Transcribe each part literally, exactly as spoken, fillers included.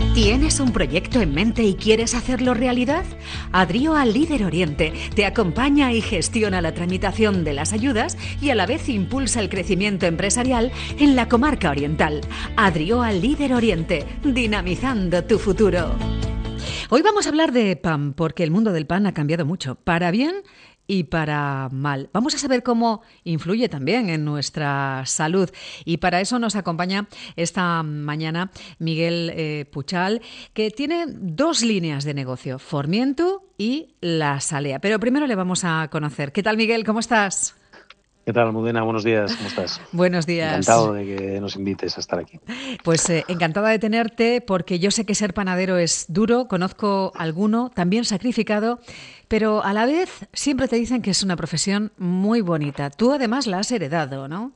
¿Tienes un proyecto en mente y quieres hacerlo realidad? Adrio Líder Oriente te acompaña y gestiona la tramitación de las ayudas y a la vez impulsa el crecimiento empresarial en la comarca oriental. Adrio Líder Oriente, dinamizando tu futuro. Hoy vamos a hablar de pan, porque el mundo del pan ha cambiado mucho, para bien y para mal. Vamos a saber cómo influye también en nuestra salud, y para eso nos acompaña esta mañana Miguel eh, Puchal, que tiene dos líneas de negocio, Formientu y La Salea. Pero primero le vamos a conocer. ¿Qué tal, Miguel? ¿Cómo estás? ¿Qué tal, Almudena? Buenos días, ¿cómo estás? Buenos días. Encantado de que nos invites a estar aquí. Pues eh, encantada de tenerte, porque yo sé que ser panadero es duro, conozco alguno, también sacrificado, pero a la vez siempre te dicen que es una profesión muy bonita. Tú además la has heredado, ¿no?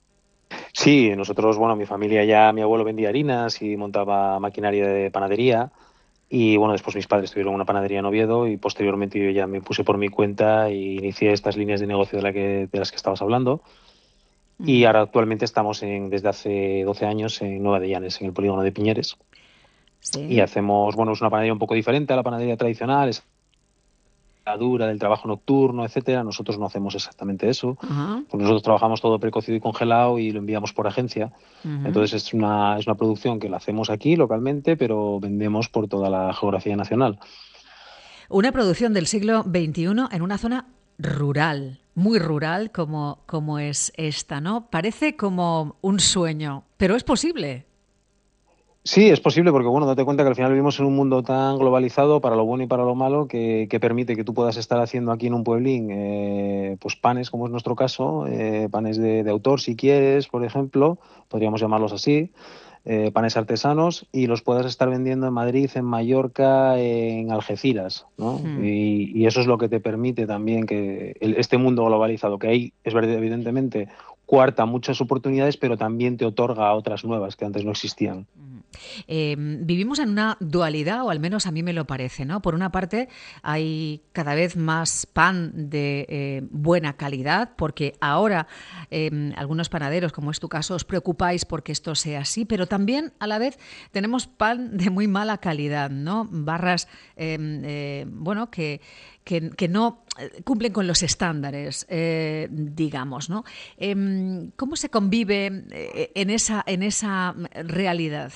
Sí, nosotros, bueno, mi familia ya, mi abuelo vendía harinas y montaba maquinaria de panadería y, bueno, después mis padres tuvieron una panadería en Oviedo y posteriormente yo ya me puse por mi cuenta y inicié estas líneas de negocio de, la que, de las que estabas hablando y Ujú. ahora actualmente estamos en, desde hace doce años en Nueva de Llanes, en el polígono de Piñeres y Sí. hacemos, bueno, es una panadería un poco diferente a la panadería tradicional, es dura del trabajo nocturno, etcétera. Nosotros no hacemos exactamente eso, Ajá. porque nosotros trabajamos todo precocido y congelado y lo enviamos por agencia. Ujú. Entonces es una, es una producción que la hacemos aquí localmente, pero vendemos por toda la geografía nacional. Una producción del siglo veintiuno en una zona rural, muy rural como, como es esta, ¿no? Parece como un sueño, pero es posible. Sí, es posible porque, bueno, date cuenta que al final vivimos en un mundo tan globalizado para lo bueno y para lo malo que, que permite que tú puedas estar haciendo aquí en un pueblín eh, pues panes, como es nuestro caso, eh, panes de, de autor si quieres, por ejemplo, podríamos llamarlos así, eh, panes artesanos y los puedas estar vendiendo en Madrid, en Mallorca, en Algeciras, ¿no? Hmm. Y, y eso es lo que te permite también que el- este mundo globalizado, que ahí es verdad, evidentemente, cuarta muchas oportunidades, pero también te otorga otras nuevas que antes no existían. Eh, vivimos en una dualidad, o al menos a mí me lo parece, ¿no? Por una parte, hay cada vez más pan de eh, buena calidad, porque ahora eh, algunos panaderos, como es tu caso, os preocupáis porque esto sea así, pero también a la vez tenemos pan de muy mala calidad, ¿no? Barras, eh, eh, bueno, que, que, que no cumplen con los estándares, eh, digamos, ¿no? Eh, ¿Cómo se convive eh, en esa, en esa realidad?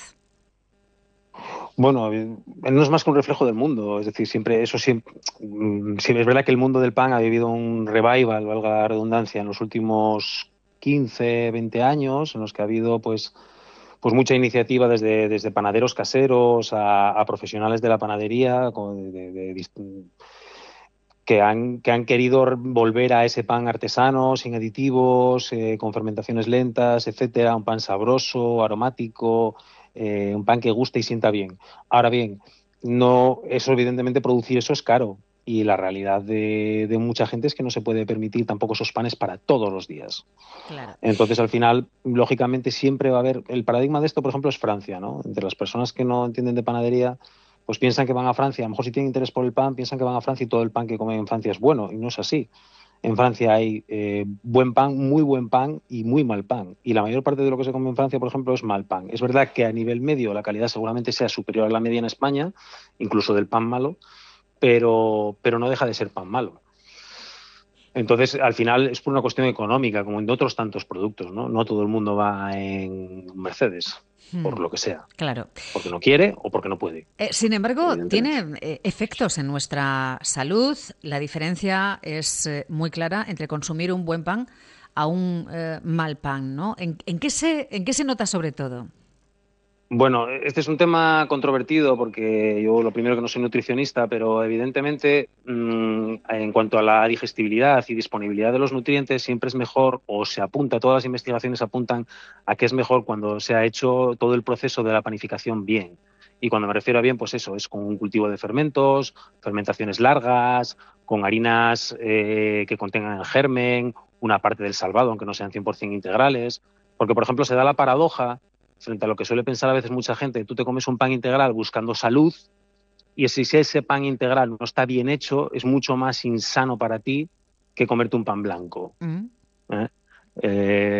Bueno, eh, no es más que un reflejo del mundo, es decir, siempre eso siempre, mm, sí, es verdad que el mundo del pan ha vivido un revival, valga la redundancia, en los últimos quince, veinte años, en los que ha habido pues pues mucha iniciativa desde, desde panaderos caseros a, a profesionales de la panadería con- de- de- de- que han, que han querido volver a ese pan artesano, sin aditivos, eh, con fermentaciones lentas, etcétera, un pan sabroso, aromático, eh, un pan que guste y sienta bien. Ahora bien, no, eso evidentemente producir eso es caro. Y la realidad de, de mucha gente es que no se puede permitir tampoco esos panes para todos los días. Claro. Entonces, al final, lógicamente, siempre va a haber. El paradigma de esto, por ejemplo, es Francia, ¿no? Entre las personas que no entienden de panadería, pues piensan que van a Francia. A lo mejor, si tienen interés por el pan, piensan que van a Francia y todo el pan que comen en Francia es bueno. Y no es así. En Francia hay eh, buen pan, muy buen pan y muy mal pan. Y la mayor parte de lo que se come en Francia, por ejemplo, es mal pan. Es verdad que a nivel medio la calidad seguramente sea superior a la media en España, incluso del pan malo, pero, pero no deja de ser pan malo. Entonces, al final es por una cuestión económica, como en otros tantos productos, ¿no? No todo el mundo va en Mercedes, Hmm. por lo que sea, Claro. porque no quiere o porque no puede, Eh, sin embargo, evidentemente. tiene eh, efectos en nuestra salud. La diferencia es eh, muy clara entre consumir un buen pan a un eh, mal pan, ¿no? ¿En, en qué se, ¿En qué se nota sobre todo? Bueno, este es un tema controvertido porque yo lo primero que no soy nutricionista, pero evidentemente mmm, en cuanto a la digestibilidad y disponibilidad de los nutrientes siempre es mejor o se apunta, todas las investigaciones apuntan a que es mejor cuando se ha hecho todo el proceso de la panificación bien. Y cuando me refiero a bien, pues eso, es con un cultivo de fermentos, fermentaciones largas, con harinas eh, que contengan el germen, una parte del salvado, aunque no sean cien por ciento integrales. Porque, por ejemplo, se da la paradoja frente a lo que suele pensar a veces mucha gente, tú te comes un pan integral buscando salud y si ese pan integral no está bien hecho, es mucho más insano para ti que comerte un pan blanco. Mm. ¿eh? Eh,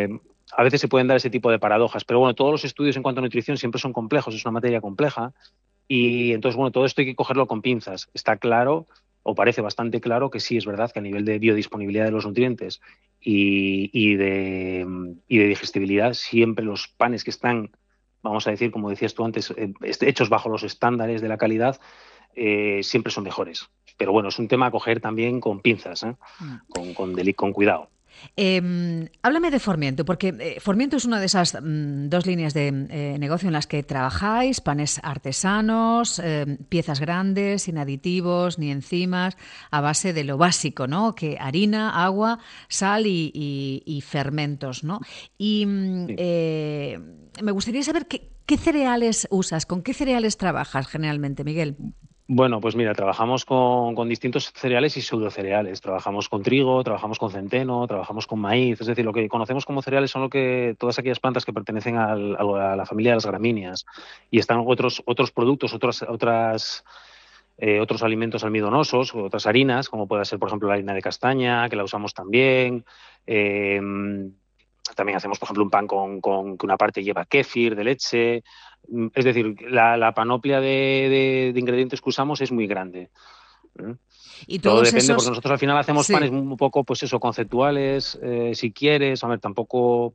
a veces se pueden dar ese tipo de paradojas. Pero bueno, todos los estudios en cuanto a nutrición siempre son complejos, es una materia compleja. Y entonces, bueno, todo esto hay que cogerlo con pinzas. Está claro, o parece bastante claro, que sí es verdad que a nivel de biodisponibilidad de los nutrientes y, y, de, y de digestibilidad, siempre los panes que están, vamos a decir, como decías tú antes, eh, hechos bajo los estándares de la calidad, eh, siempre son mejores. Pero bueno, es un tema a coger también con pinzas, ¿eh? Mm. con, con, deli- con cuidado. Eh, háblame de Formiento, porque eh, Formiento es una de esas mm, dos líneas de eh, negocio en las que trabajáis, panes artesanos, eh, piezas grandes, sin aditivos ni enzimas, a base de lo básico, ¿no? Que harina, agua, sal y, y, y fermentos, ¿no? Y mm, Sí. eh, me gustaría saber qué, qué cereales usas, con qué cereales trabajas generalmente, Miguel. Bueno, pues mira, trabajamos con, con distintos cereales y pseudocereales. Trabajamos con trigo, trabajamos con centeno, trabajamos con maíz. Es decir, lo que conocemos como cereales son lo que todas aquellas plantas que pertenecen al, a la familia de las gramíneas. Y están otros, otros productos, otras, otras, eh, otros alimentos almidonosos, otras harinas, como puede ser, por ejemplo, la harina de castaña, que la usamos también. Eh, También hacemos, por ejemplo, un pan con, con que una parte lleva kéfir de leche. Es decir, la, la panoplia de, de, de ingredientes que usamos es muy grande. ¿eh? Y Todo todos depende, porque esos, nosotros al final hacemos panes sí. un poco, pues eso, conceptuales, eh, si quieres. A ver, tampoco,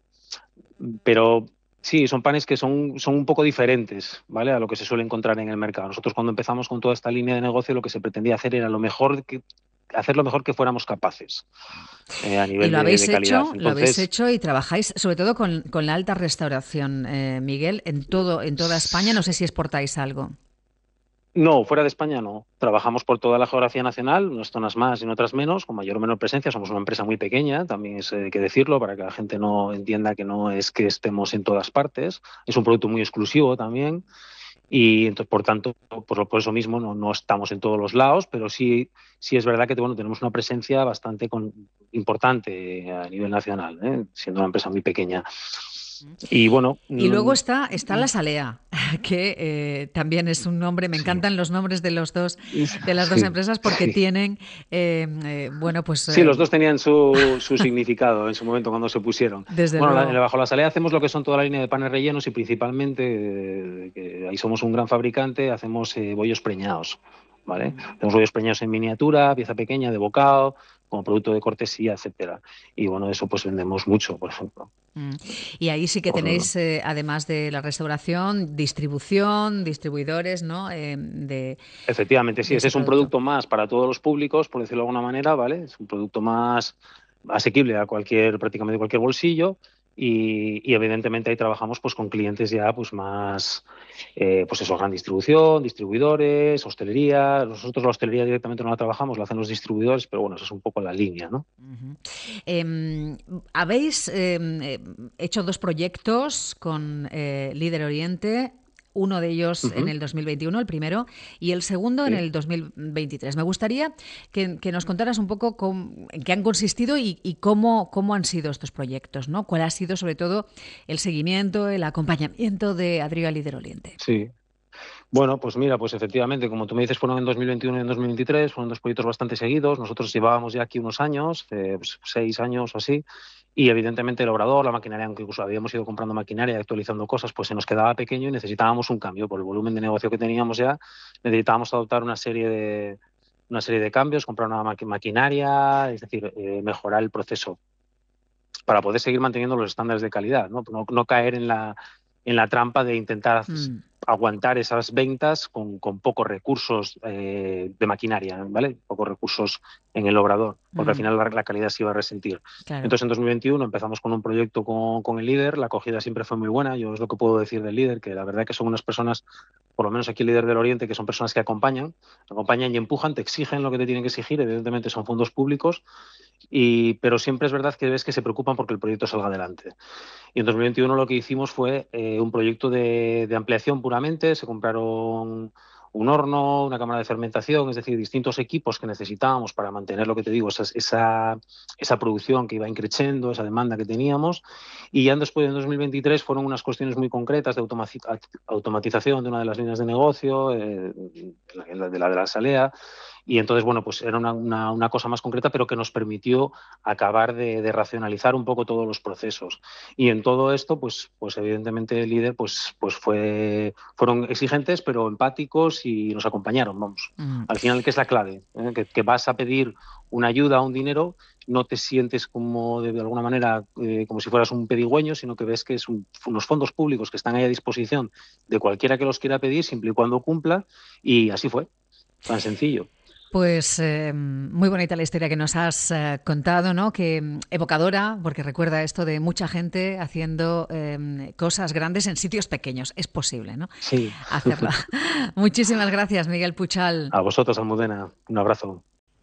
pero sí, son panes que son, son un poco diferentes, ¿vale? A lo que se suele encontrar en el mercado. Nosotros cuando empezamos con toda esta línea de negocio, lo que se pretendía hacer era lo mejor que, hacer lo mejor que fuéramos capaces eh, a Y nivel lo de, habéis de calidad. hecho, lo habéis Entonces, hecho y trabajáis sobre todo con, con la alta restauración, eh, Miguel, en todo, en toda España. No sé si exportáis algo. no, fuera de España no. Trabajamos por toda la geografía nacional, unas zonas más y en otras menos, con mayor o menor presencia. Somos una empresa muy pequeña, también es eh, que decirlo, para que la gente no entienda que no es que estemos en todas partes. Es un producto muy exclusivo también y entonces, por tanto, por, por eso mismo no, no estamos en todos los lados, pero sí, sí es verdad que bueno, tenemos una presencia bastante con, importante a nivel nacional, ¿eh? Siendo una empresa muy pequeña. Y bueno, Y luego mmm, está, está la Salea, que eh, también es un nombre, me sí, encantan los nombres de los dos, de las dos sí, empresas porque sí. tienen, eh, eh, bueno, pues Sí, eh, los dos tenían su, su significado en su momento cuando se pusieron. desde Bueno, la, luego. bajo la Salea hacemos lo que son toda la línea de panes rellenos y principalmente, eh, que ahí somos un gran fabricante, hacemos eh, bollos preñados, ¿vale? Hacemos bollos preñados en miniatura, pieza pequeña, de bocado, como producto de cortesía, etcétera. Y bueno, eso pues vendemos mucho, por ejemplo. Mm. Y ahí sí que Por, tenéis, eh, además de la restauración, distribución, distribuidores, ¿no? Eh, de, Efectivamente, sí, de ese ese es un producto. producto más para todos los públicos, por decirlo de alguna manera, ¿vale? Es un producto más asequible a cualquier, prácticamente cualquier bolsillo y, y evidentemente ahí trabajamos pues con clientes ya pues más, eh, pues eso, gran distribución, distribuidores, hostelería. Nosotros la hostelería directamente no la trabajamos, la hacen los distribuidores, pero bueno, esa es un poco la línea, ¿no? Uh-huh. Eh, habéis eh, hecho dos proyectos con eh, Líder Oriente, uno de ellos en Uh-huh. el dos mil veintiuno, el primero, y el segundo en Sí. el dos mil veintitrés. Me gustaría que, que nos contaras un poco cómo, en qué han consistido y, y cómo, cómo han sido estos proyectos, ¿no? ¿Cuál ha sido sobre todo el seguimiento, el acompañamiento de Adrio a Líder Oriente? Sí. Bueno, pues mira, pues efectivamente, como tú me dices, fueron en dos mil veintiuno y en dos mil veintitrés, fueron dos proyectos bastante seguidos. Nosotros llevábamos ya aquí unos años, eh, pues, seis años o así, y evidentemente el obrador, la maquinaria, aunque incluso habíamos ido comprando maquinaria y actualizando cosas, pues se nos quedaba pequeño y necesitábamos un cambio. Por el volumen de negocio que teníamos ya, necesitábamos adoptar una serie de, una serie de cambios, comprar una maqui- maquinaria, es decir, eh, mejorar el proceso para poder seguir manteniendo los estándares de calidad, ¿no? No, no caer en la, en la trampa de intentar Mm. aguantar esas ventas con, con pocos recursos eh, de maquinaria, ¿vale? Pocos recursos en el obrador, porque al Uh-huh. final la, la calidad se iba a resentir. Claro. Entonces, en dos mil veintiuno empezamos con un proyecto con, con el líder, la acogida siempre fue muy buena, yo es lo que puedo decir del líder, que la verdad que son unas personas, por lo menos aquí el líder del Oriente, que son personas que acompañan, acompañan y empujan, te exigen lo que te tienen que exigir, evidentemente son fondos públicos, y, pero siempre es verdad que ves que se preocupan porque el proyecto salga adelante. Y en dos mil veintiuno lo que hicimos fue eh, un proyecto de, de ampliación puramente. Se compraron un horno, una cámara de fermentación, es decir, distintos equipos que necesitábamos para mantener lo que te digo, esa, esa, esa producción que iba increciendo, esa demanda que teníamos. Y ya después, en dos mil veintitrés, fueron unas cuestiones muy concretas de automatización de una de las líneas de negocio, eh, de la de la, de la Salea, Y entonces, bueno, pues era una, una, una cosa más concreta, pero que nos permitió acabar de, de racionalizar un poco todos los procesos. Y en todo esto, pues, pues evidentemente el líder pues, pues fue, fueron exigentes, pero empáticos y nos acompañaron, vamos. Mm. Al final, ¿qué es la clave? ¿Eh? Que, que vas a pedir una ayuda, un dinero, no te sientes como de, de alguna manera eh, como si fueras un pedigüeño, sino que ves que es un, unos fondos públicos que están ahí a disposición de cualquiera que los quiera pedir, siempre y cuando cumpla, y así fue, tan sencillo. Pues eh, muy bonita la historia que nos has eh, contado, ¿no? Que evocadora, porque recuerda esto de mucha gente haciendo eh, cosas grandes en sitios pequeños. Es posible, ¿no? Sí. Hacerla. Muchísimas gracias, Miguel Puchal. A vosotros, Almudena. Un abrazo.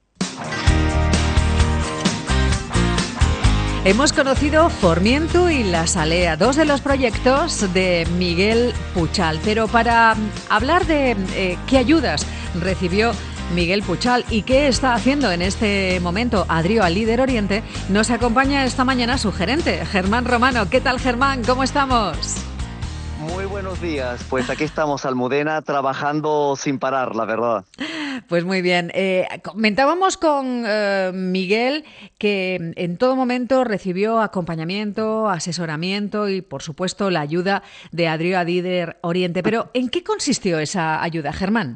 Hemos conocido Formientu y La Salea, dos de los proyectos de Miguel Puchal. Pero para hablar de eh, qué ayudas recibió Miguel Puchal y qué está haciendo en este momento Adrio al Líder Oriente, nos acompaña esta mañana su gerente, Germán Romano. ¿Qué tal, Germán? ¿Cómo estamos? Muy buenos días. Pues aquí estamos, Almudena, trabajando sin parar, la verdad. Pues muy bien. Eh, comentábamos con eh, Miguel que en todo momento recibió acompañamiento, asesoramiento y, por supuesto, la ayuda de Adrio al Líder Oriente. Pero, ¿en qué consistió esa ayuda, Germán?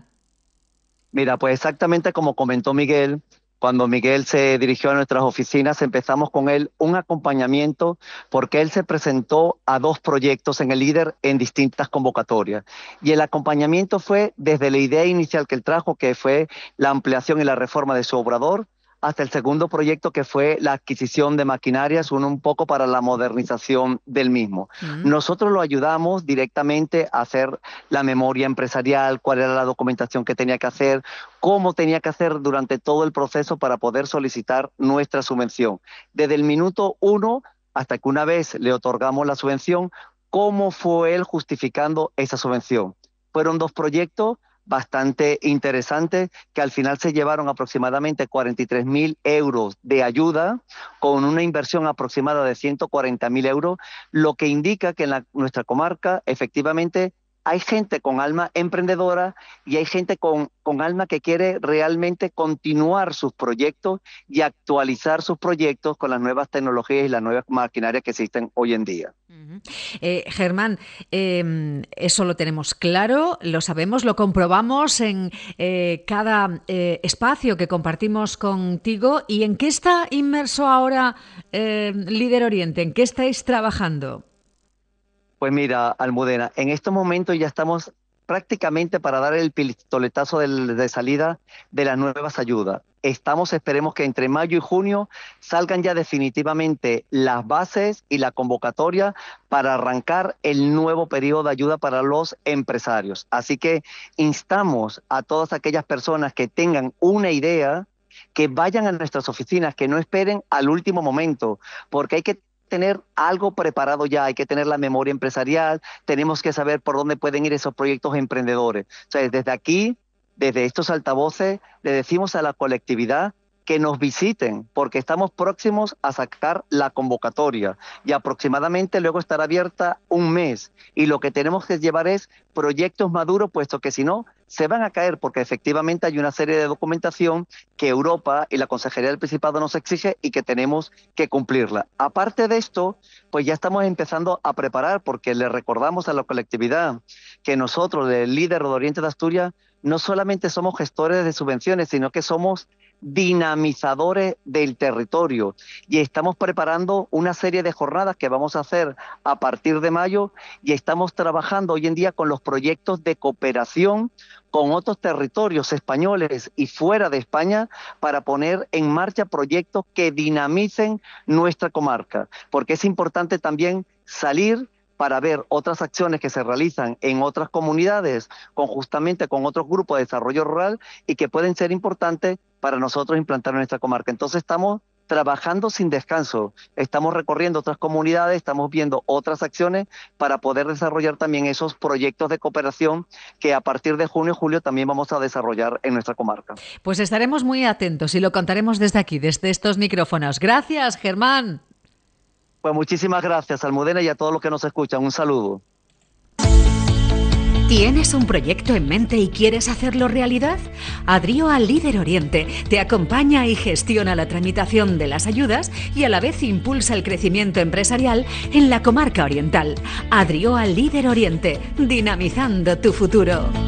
Mira, pues exactamente como comentó Miguel, cuando Miguel se dirigió a nuestras oficinas, empezamos con él un acompañamiento porque él se presentó a dos proyectos en el líder en distintas convocatorias. Y el acompañamiento fue desde la idea inicial que él trajo, que fue la ampliación y la reforma de su obrador, hasta el segundo proyecto, que fue la adquisición de maquinarias, uno un poco para la modernización del mismo. Uh-huh. Nosotros lo ayudamos directamente a hacer la memoria empresarial, cuál era la documentación que tenía que hacer, cómo tenía que hacer durante todo el proceso para poder solicitar nuestra subvención. Desde el minuto uno hasta que una vez le otorgamos la subvención, cómo fue él justificando esa subvención. Fueron dos proyectos bastante interesantes que al final se llevaron aproximadamente cuarenta y tres mil euros de ayuda con una inversión aproximada de ciento cuarenta mil euros, lo que indica que en la, nuestra comarca efectivamente hay gente con alma emprendedora y hay gente con, con alma que quiere realmente continuar sus proyectos y actualizar sus proyectos con las nuevas tecnologías y las nuevas maquinarias que existen hoy en día. Uh-huh. Eh, Germán, eh, eso lo tenemos claro, lo sabemos, lo comprobamos en eh, cada eh, espacio que compartimos contigo. ¿Y en qué está inmerso ahora eh, Líder Oriente? ¿En qué estáis trabajando? Pues mira, Almudena, en estos momentos ya estamos prácticamente para dar el pistoletazo de, de salida de las nuevas ayudas. Estamos, esperemos que entre mayo y junio salgan ya definitivamente las bases y la convocatoria para arrancar el nuevo periodo de ayuda para los empresarios. Así que instamos a todas aquellas personas que tengan una idea, que vayan a nuestras oficinas, que no esperen al último momento, porque hay que tener algo preparado ya, hay que tener la memoria empresarial, tenemos que saber por dónde pueden ir esos proyectos emprendedores. O sea, desde aquí, desde estos altavoces, le decimos a la colectividad que nos visiten, porque estamos próximos a sacar la convocatoria y aproximadamente luego estará abierta un mes. Y lo que tenemos que llevar es proyectos maduros, puesto que si no, se van a caer, porque efectivamente hay una serie de documentación que Europa y la Consejería del Principado nos exige y que tenemos que cumplirla. Aparte de esto, pues ya estamos empezando a preparar, porque le recordamos a la colectividad que nosotros, el Líder de Oriente de Asturias, no solamente somos gestores de subvenciones, sino que somos dinamizadores del territorio y estamos preparando una serie de jornadas que vamos a hacer a partir de mayo y estamos trabajando hoy en día con los proyectos de cooperación con otros territorios españoles y fuera de España para poner en marcha proyectos que dinamicen nuestra comarca, porque es importante también salir para ver otras acciones que se realizan en otras comunidades, con justamente con otros grupos de desarrollo rural y que pueden ser importantes para nosotros implantar en nuestra comarca. Entonces estamos trabajando sin descanso, estamos recorriendo otras comunidades, estamos viendo otras acciones para poder desarrollar también esos proyectos de cooperación que a partir de junio y julio también vamos a desarrollar en nuestra comarca. Pues estaremos muy atentos y lo contaremos desde aquí, desde estos micrófonos. Gracias, Germán. Pues muchísimas gracias, Almudena, y a todos los que nos escuchan. Un saludo. ¿Tienes un proyecto en mente y quieres hacerlo realidad? Adrio Líder Oriente te acompaña y gestiona la tramitación de las ayudas y a la vez impulsa el crecimiento empresarial en la comarca oriental. Adrio Líder Oriente, dinamizando tu futuro.